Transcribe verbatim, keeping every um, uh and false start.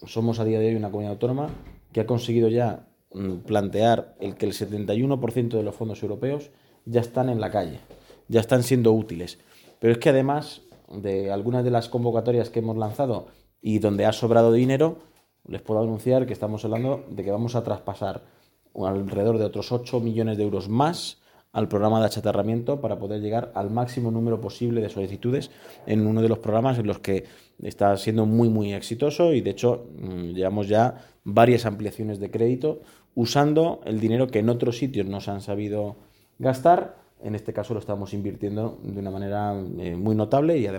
somos a día de hoy una comunidad autónoma que ha conseguido ya plantear el que el setenta y uno por ciento de los fondos europeos ya están en la calle, ya están siendo útiles. Pero es que además de algunas de las convocatorias que hemos lanzado y donde ha sobrado dinero, les puedo anunciar que estamos hablando de que vamos a traspasar alrededor de otros ocho millones de euros más al programa de achatarramiento para poder llegar al máximo número posible de solicitudes en uno de los programas en los que está siendo muy muy exitoso y de hecho llevamos ya varias ampliaciones de crédito usando el dinero que en otros sitios no se han sabido gastar. En este caso lo estamos invirtiendo de una manera eh, muy notable y además